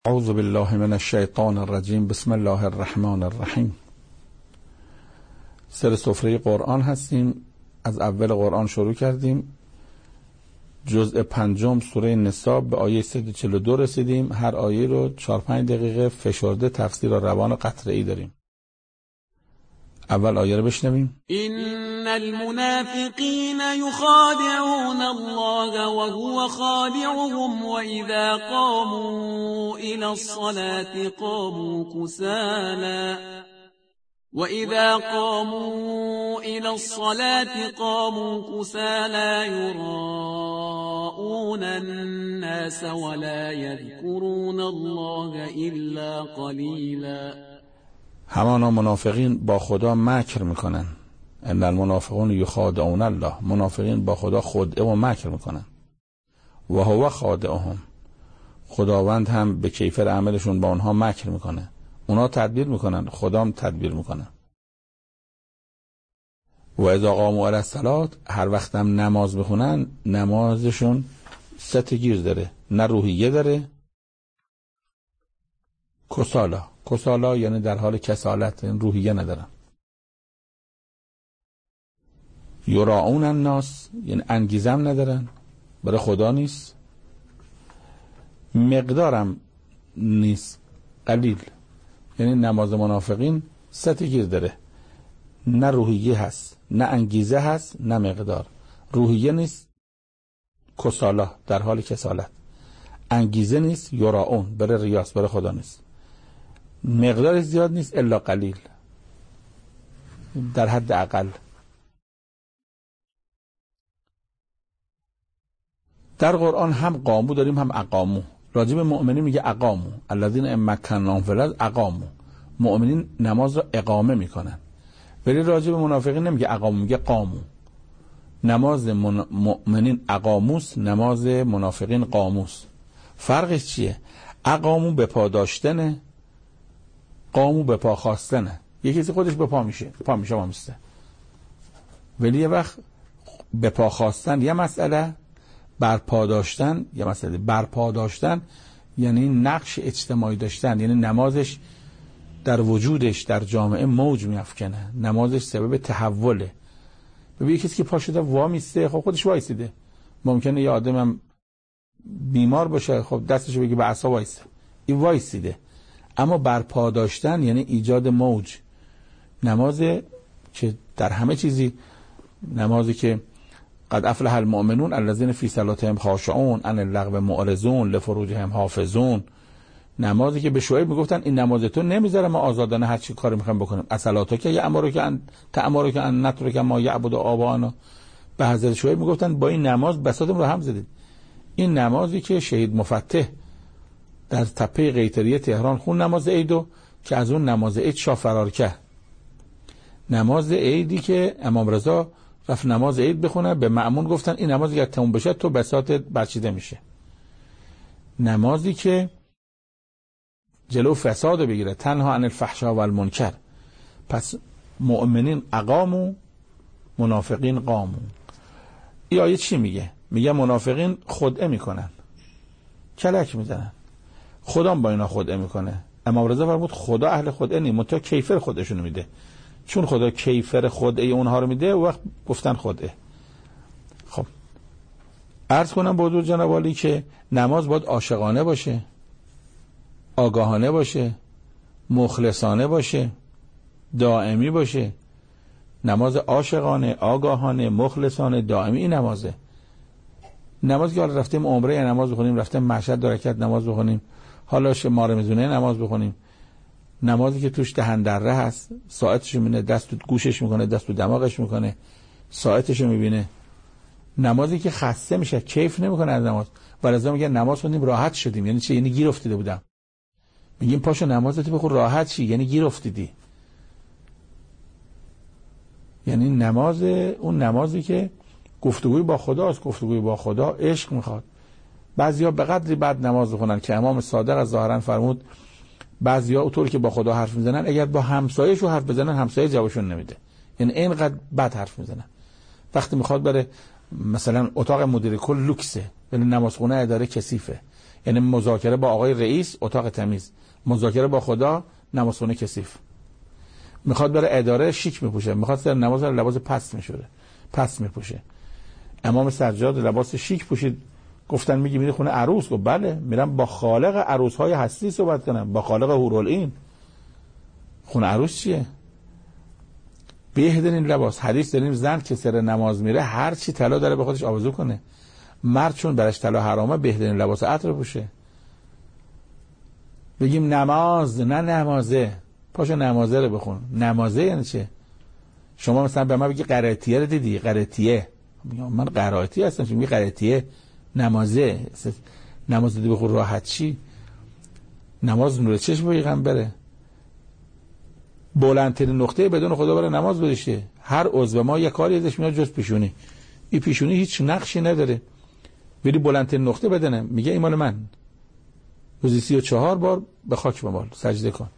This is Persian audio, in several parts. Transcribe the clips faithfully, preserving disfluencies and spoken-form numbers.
اعوذ بالله من الشیطان الرجیم. بسم الله الرحمن الرحیم. سر سفره قرآن هستیم. از اول قرآن شروع کردیم. جزء پنجم سوره نساء به آیه صد و چهل و دو رسیدیم. هر آیه رو چهار پنج دقیقه فشرده تفسیر روان قطره‌ای داریم. اول آیه رو بشنویم. ان المنافقین یخادعون الله وهو خادعهم واذا قاموا الى الصلاة قاموا كسالى وإذا قاموا إلى الصلاة قاموا كسالى يراءون الناس ولا يذكرون الله إلا قليلا. همانا منافقین با خدا مکر میکنن. ان المنافقون یخادعون الله. منافقین با خدا خدعه و مکر میکنن. و هو خادعهم. خداوند هم به کیفر عملشون با اونها مکر میکنه. اونا تدبیر میکنن، خدا هم تدبیر میکنه. و اذا قاموا الی الصلاة، هر وقت هم نماز بخونن نمازشون سه تا گیر داره. نه روحیه داره. کسالا. کسالا یعنی در حال کسالت، یعنی روحیه ندارن. یراؤون الناس یعنی انگیزم ندارن، برای خدا نیست. مقدارم نیست، قلیل. یعنی نماز منافقین سه تا گیر داره. نه روحیه هست، نه انگیزه هست، نه مقدار. روحیه نیست، کسالا در حال کسالت. انگیزه نیست، یراؤون برای ریاست، برای خدا نیست. مقدار زیاد نیست، الا قلیل، در حد اقل. در قرآن هم قامو داریم هم اقامو. راجب مؤمنین میگه اقامو الذین ان مکنناهم فی الارض اقامو. مؤمنین نماز را اقامه میکنن. ولی راجب منافقین نمیگه اقامو، میگه قامو. نماز من... مؤمنین اقاموس، نماز منافقین قاموس. فرقش چیه؟ اقامو به پا داشتنه، قامو به پا خواستنه. یه کسی خودش به پا میشه، پا میشه ما میسته. ولی یه وقت به پا خواستن یه مسئله، بر پا داشتن یه مسئله. بر پا داشتن یعنی نقش اجتماعی داشتن، یعنی نمازش در وجودش در جامعه موج میافکنه، نمازش سبب تحوله. ببین کسی که پا شده وا میسته، خب خودش وایسیده. ممکنه یه آدمم بیمار باشه، خب دستشو بگی به عصا وایسته، این وایسیده. اما بر پا داشتن یعنی ایجاد موج. نماز که در همه چیزی، نمازی که قد افلح المؤمنون الذین فی صلاتهم خاشعون عن اللغو معرضون لفروجهم حافظون. نمازی که به شعیب میگفتن این نماز تو نمیذاره ما آزادانه هر چی کاری میخوایم بکنیم. اصلاتو که یامرو که ان تامرو که ان نترک ما یعبد آبانا. به حضرت شعیب میگفتن با این نماز بساطم رو هم زدید. این نمازی که شهید مفتح در تپه قیطریه تهران خون نماز عیدو، که از اون نماز عید شاه فرار کرد. نماز عیدی که امام رضا رفت نماز عید بخونه، به مأمون گفتن این نمازی که تموم بشه تو بساط برچیده میشه. نمازی که جلو فساد بگیره، تنها عن الفحشاء و المنکر. پس مؤمنین اقامو، منافقین قامو. این آیه چی میگه؟ میگه منافقین خدعه میکنن، کلک میزنن، خدا با اینا خدعه میکنه. امام رضا فرمود خدا اهل خدعه نیست، منتها کیفر خودشون میده. چون خدا کیفر خدعه اونها رو میده، و وقت گفتن خدعه. خب عرض کنم با حضور جناب عالی که نماز باید عاشقانه باشه، آگاهانه باشه، مخلصانه باشه، دائمی باشه. نماز عاشقانه، آگاهانه، مخلصانه، دائمی این نمازه. نماز که حالا رفتیم عمره یا نماز بخونیم، رفتیم مشهد دو رکعت نماز بخونیم، حالا ماه رمضونه نماز بخونیم. نمازی که توش دهن دره هست، ساعتشو میبینه، دست تو گوشش میکنه، دست تو دماغش میکنه، ساعتشو میبینه. نمازی که خسته میشه، کیف نمیکنه از نماز. ولذا میگه نماز خوندیم راحت شدیم. یعنی چی؟ یعنی گیر افتاده بودم. میگیم پاشو نمازت بخون راحت شی، یعنی گیر افتادی. یعنی نماز، اون نمازی که گفتگوی با خداست، گفتگوی با خدا عشق میخواد. بعضیا به قدری بعد نماز بخونن که امام صادق از ظاهرا فرمود بعضیا اونطور که با خدا حرف میزنن، اگر با همسایه‌شو حرف بزنن همسایه جوابشون نمیده. یعنی اینقدر بد حرف میزنن. وقتی میخواد بره مثلا اتاق مدیر کل لوکسه، ولی نمازخونه اداره کثیفه، یعنی مذاکره با آقای رئیس اتاق تمیز، مذاکره با خدا نمازخونه کثیف. میخواد بره اداره شیک میپوشه، میخواد سر نماز لباس پست میشوره پست میپوشه. امام سجاد لباس شیک پوشید، گفتن میگی میری خونه عروس؟ گفت بله، میرم با خالق عروس‌های هستی صحبت کنم، با خالق حورالعین. خونه عروس چیه؟ بهترین لباس. حدیث داریم زن که سر نماز میره هر چی طلا داره به خودش آویزون کنه. مرد چون برش طلا حرامه بهترین لباس عطر پوشه. بگیم نماز، نه نمازه، پاشو نمازه رو بخون. نمازه یعنی چه؟ شما مثلا به من بگی قرائتیه رو دیدی؟ قرائتیه، میگم من قرائتی هستم، چون میگی قرائتیه نمازه. نماز دیدی بخون راحت چی؟ نماز نور چشم پیغمبره. بلندترین نقطه بدون خدا برای نماز گذاشته. هر عضو ما یک کاری ازش میاد جز پیشونی. این پیشونی هیچ نقشی نداره. بری بلندترین نقطه بدنه، میگه ایمان من روزی سی و چهار بار به خاک بمال سجده کن.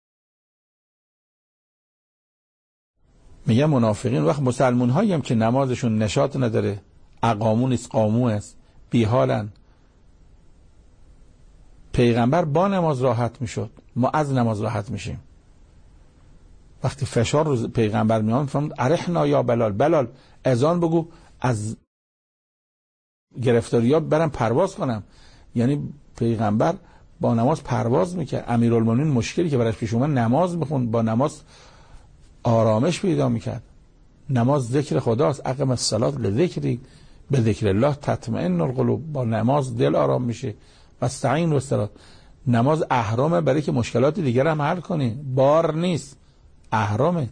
میگه منافقین وقت مسلمون هایی هم که نمازشون نشاط نداره، اقامو نیست قامو است، بیحالن. پیغمبر با نماز راحت میشد، ما از نماز راحت میشیم. وقتی فشار رو پیغمبر میان فرمود ارحنا یا بلال، بلال اذان بگو از گرفتاریا برم پرواز کنم. یعنی پیغمبر با نماز پرواز میکرد. امیرالمومنین مشکلی که براش پیش اومد نماز میخوند، با نماز آرامش پیدا میکرد. نماز ذکر خداست، اقم الصلاة لذکری به ذکر الله تطمئن القلوب. با نماز دل آرام میشه. واستعینوا بالصلاة. نماز اهرامه برای که مشکلات دیگر هم حل کنی، بار نیست، اهرامه.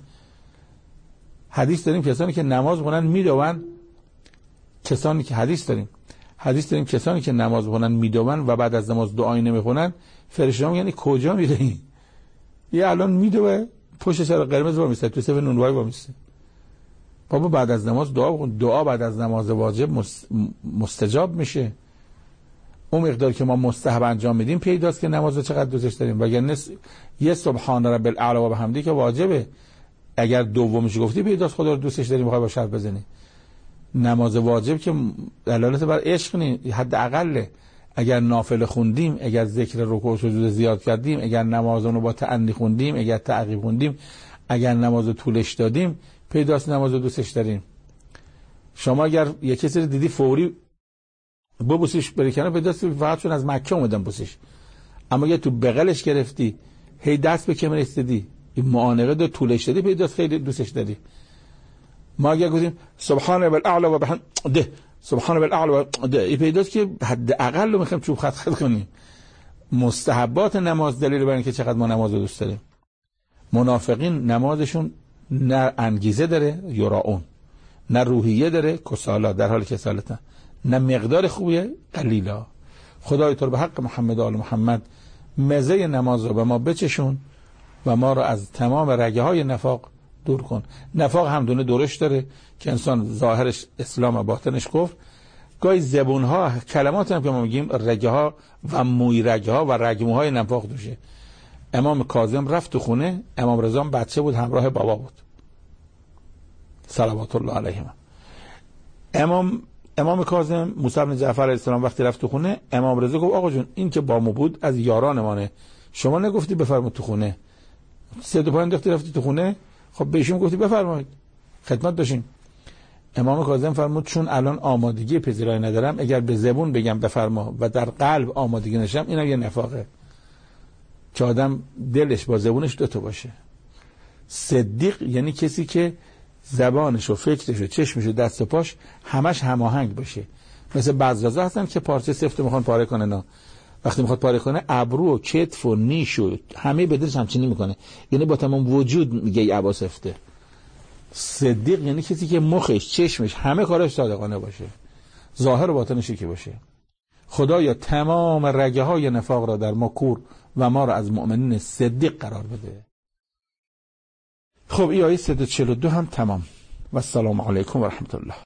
حدیث داریم کسانی که نماز بخونن میدون، کسانی که حدیث داریم حدیث داریم کسانی که نماز بخونن میدون و بعد از نماز دعایی نمیخونن، فرشته میگن کجا میره این؟ یه الان میدوه پشت سر قرمز با میسته، تو سفر نونوای با میسته. بابا بعد از نماز دعا بخون. دعا بعد از نماز واجب مستجاب میشه. اون مقدار که ما مستحب انجام میدیم پیداست که نماز رو چقدر دوستش داریم. وگرنه یه سبحان رب الاعلی و بحمدی که واجبه، اگر دومش گفتی پیداست خدا رو دوستش داری میخوای با شرط بزنی. نماز واجب که دلالت بر عشق نی، حد اقله. اگر نافله خوندیم، اگر ذکر رکوع و سجود زیاد کردیم، اگر نمازونو رو با تأنی خوندیم، اگر تعقیب خوندیم، اگر نماز طولش دادیم، پیداست نماز رو دوستش داریم. شما اگر یه کسی رو دیدی فوری ببوسیش بری کنار، پیداست فقط چون از مکه اومدن بوسیش. اما اگه تو بغلش گرفتی، هی دست به کمر استدی، این معانقه دو طولش دادی، پیداست خیلی دوستش داری. ما اگه گفتیم سبحان رب الاعلی و بحمده، سبحان رب الاعلی و ده، این پیداست که حد اقل رو میخوایم چوب خط خط کنیم. مستحبات نماز دلیل بر اینکه چقدر ما نماز رو دوست داریم. منافقین نمازشون نه انگیزه داره یراون، نه روحیه داره کسالا، در حال کسالتن، نه مقدار خوبیه قلیلا. خدای تو رو به حق محمد و آل محمد مزه نماز رو به ما بچشون و ما رو از تمام رگه های نفاق دور کن. نفاق هم دونه دورش داره که انسان ظاهرش اسلام و باطنش کفر. گاهی زبون ها کلمات هم که ما میگیم رگه ها و موی رگه ها و رگموهای نفاق دوشه. امام کاظم رفت تو خونه، امام رضا بچه بود همراه بابا بود صلوات الله علیهما. امام امام کاظم موسی بن جعفر علیه السلام وقتی رفت تو خونه، امام رضا گفت آقا جون این که با ما بود از یاران مانه، شما نگفتی بفرمایید تو خونه؟ سه دو پا انداختی رفتی تو خونه، خب بهشون گفتی بفرمایید خدمت داشتیم. امام کاظم فرمود چون الان آمادگی پذیرایی ندارم، اگر به زبون بگم بفرما و در قلب آمادگی نشم، اینا یه نفاقه که آدم دلش با زبونش دوتا باشه. صدیق یعنی کسی که زبانش و فکرش و چشمش و دست و پاش همش هماهنگ باشه. مثل بعضی هستن که پارچه سفت میخوان پاره کنه، نه وقتی میخواد پاره کنه ابرو و کتف و نیش و همه بدنش همچینی میکنه، یعنی با تمام وجود میگه ای ابا سفته. صدیق یعنی کسی که مخش چشمش همه کارش صادقانه باشه، ظاهر و باطنش یکی باشه. خدایا تمام رگه های نفاق را در ما کور و ما را از مؤمنین صدیق قرار بده. خب این آیه صد و چهل و دو هم تمام. و السلام علیکم و رحمت الله.